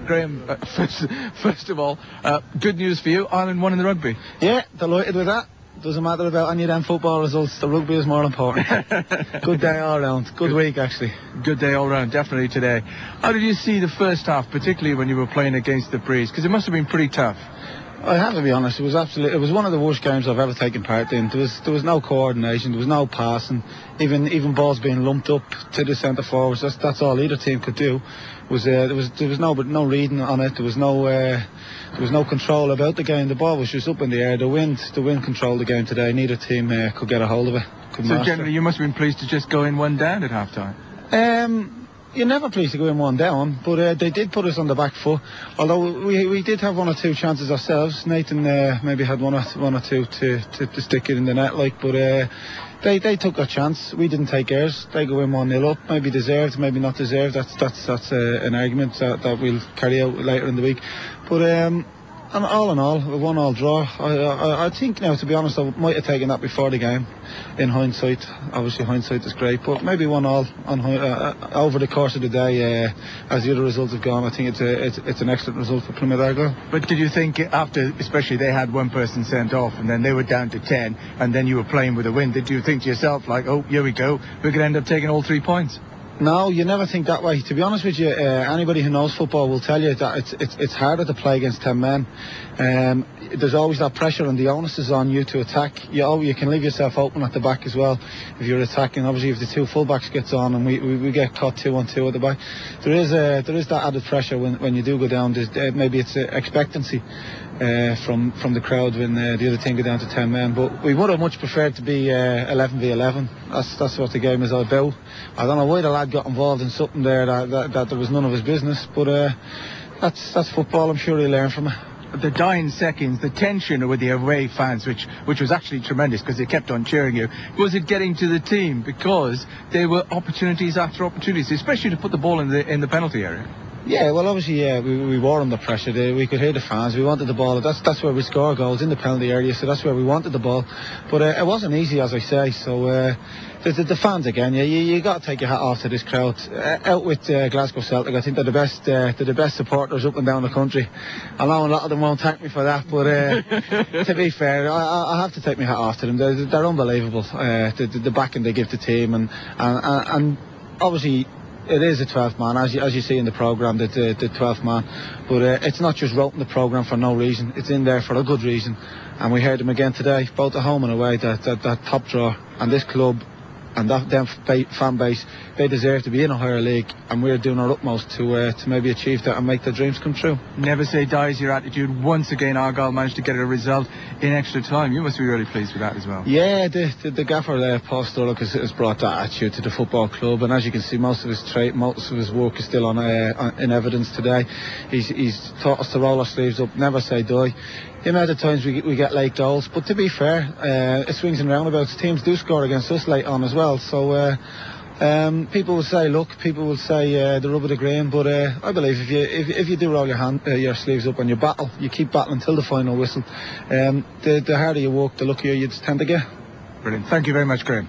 Graham, first of all, good news for you. Ireland won in the rugby. Yeah, delighted with that. Doesn't matter about any of them football results. The rugby is more important. Good day all round. Good week, actually. Good day all round, definitely today. How did you see the first half, particularly when you were playing against the Breeze? Because it must have been pretty tough. I have to be honest, it was one of the worst games I've ever taken part in. There was no coordination, there was no passing, even balls being lumped up to the centre forwards. That's all either team could do. There was no reading on it. There was no control about the game. The ball was just up in the air. The wind controlled the game today. Neither team could get a hold of it. So generally, you must have been pleased to just go in one down at half time. You're never pleased to go in one down, but they did put us on the back foot. Although we did have one or two chances ourselves. Nathan maybe had one or two to stick it in the net, but they took their chance. We didn't take ours. They go in 1-0 up, maybe deserved, maybe not deserved. That's an argument that we'll carry out later in the week. But and all in all, a 1-1 draw. I think now, to be honest, I might have taken that before the game. In hindsight, obviously hindsight is great, but maybe 1-1 over the course of the day, as the other results have gone. I think it's an excellent result for Plymouth Argyle. But did you think after, especially they had one person sent off, and then they were down to 10, and then you were playing with a win? Did you think to yourself like, oh, here we go, we're going to end up taking all 3 points? No, you never think that way. To be honest with you, anybody who knows football will tell you that it's harder to play against 10 men. There's always that pressure, and the onus is on you to attack. You can leave yourself open at the back as well if you're attacking. Obviously, if the two fullbacks gets on and we get caught 2-on-2 at the back, there is that added pressure when you do go down. Maybe it's expectancy from the crowd when the other team go down to 10 men. But we would have much preferred to be 11v11. That's what the game is all about. I don't know why the lad got involved in something there that there was none of his business, but that's football. I'm sure he'll learn from it. The dying seconds, the tension with the away fans, which was actually tremendous because they kept on cheering you. Was it getting to the team because there were opportunities after opportunities, especially to put the ball in the penalty area? Yeah, well, obviously, we were under pressure there. We could hear the fans. We wanted the ball. That's where we score goals, in the penalty area, so that's where we wanted the ball. But it wasn't easy, as I say. So the fans again, you got to take your hat off to this crowd. Out with Glasgow Celtic, I think they're the best supporters up and down the country. I know a lot of them won't thank me for that, but to be fair, I have to take my hat off to them. They're unbelievable. The backing they give the team, and obviously, it is a 12th man, as you see in the programme, the 12th man. But it's not just wrote in the programme for no reason. It's in there for a good reason. And we heard them again today, both at home and away, that top draw. And this club and that fan base, they deserve to be in a higher league. And we're doing our utmost to maybe achieve that and make their dreams come true. Never say die is your attitude. Once again, Argyle managed to get a result in extra time. You must be really pleased with that as well. Yeah, the gaffer there, Paul Sturrock, has brought that attitude to the football club. And as you can see, most of his work is still in evidence today. He's taught us to roll our sleeves up, never say die. The amount of times we get late goals, but to be fair, it swings and roundabouts. Teams do score against us late on as well. So people will say luck, people will say the rub of the green, but I believe if you do roll your sleeves up and you keep battling till the final whistle, the harder you work, the luckier you tend to get. Brilliant. Thank you very much, Graham.